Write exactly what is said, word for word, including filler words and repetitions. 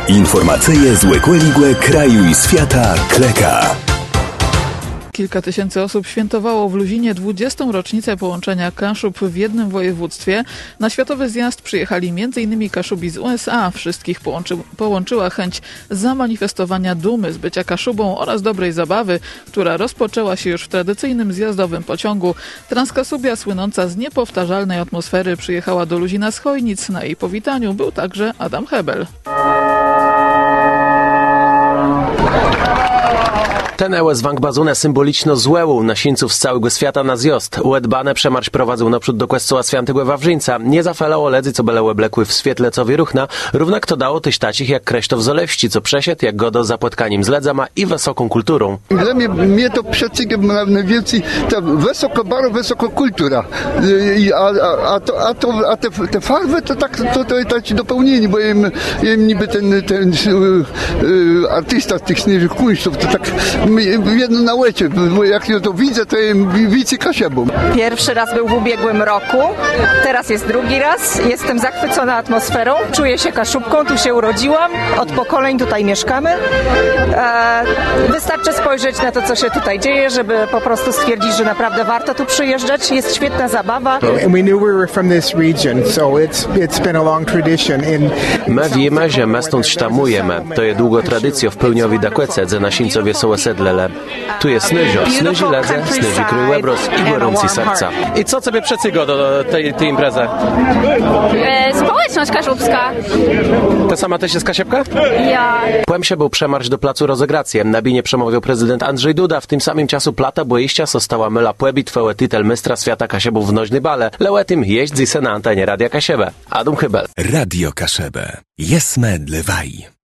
Informacyje z Łekłe kraju i świata Kleka. Kilka tysięcy osób świętowało w Luzinie dwudziestą rocznicę połączenia Kaszub w jednym województwie. Na światowy zjazd przyjechali między innymi Kaszubi z U S A. Wszystkich połączy, połączyła chęć zamanifestowania dumy z bycia Kaszubą oraz dobrej zabawy, która rozpoczęła się już w tradycyjnym zjazdowym pociągu. Transkasubia, słynąca z niepowtarzalnej atmosfery, przyjechała do Luzina z Chojnic. Na jej powitaniu był także Adam Hebel. Ten ełez wang-bazune symbolično złeł nasińców z całego świata na zjazd. Uedbane przemarsz prowadził naprzód do kościoła Świętego Wawrzyńca. Nie zafalało ledzy, co byle oblekły w świetle cowi ruchna, równak to dało tyś tacich jak Kreśtow z Olewści, co przesiedł jak godo za płatkaniem z ledzama i wysoką kulturą. Dla mnie, mnie to przecygiem najwięcej ta wysoko, bardzo wysoko kultura. A, a, a, to, a, to, a te, te farby to tak to, to, to ci dopełnieni, bo im, im niby ten, ten uh, artysta tych śnieżnych kunstów to tak jedno na łecie, bo jak ja to widzę, to jem wicy Kasiebą. Pierwszy raz był w ubiegłym roku, teraz jest drugi raz. Jestem zachwycona atmosferą, czuję się Kaszubką, tu się urodziłam, od pokoleń tutaj mieszkamy. E, wystarczy spojrzeć na to, co się tutaj dzieje, żeby po prostu stwierdzić, że naprawdę warto tu przyjeżdżać. Jest świetna zabawa. My wiemy, że my stąd sztamujemy. To jest długo tradycja w pełniowi dakwece, że nasińcowie są osedlele. Tu jest snyżo, snyży ledze, snyży krój łebros i gorący serca. I co sobie przecygo do tej, tej imprezy? E, społeczność kaszubska. Ta sama też jest Kasiebka? Ja. Płemsie był przemarsz do placu Rozegracje. Na binie przemawiał prezydent Andrzej Duda. W tym samym czasu plata boiścia została myla płebitwę tytel mistra świata Kasiebów w noźny bale. Lełetym jeździ se na antenie Radia Kasiebę. Adam Hebel. Radio Kasiebę. Jesme dlewaj.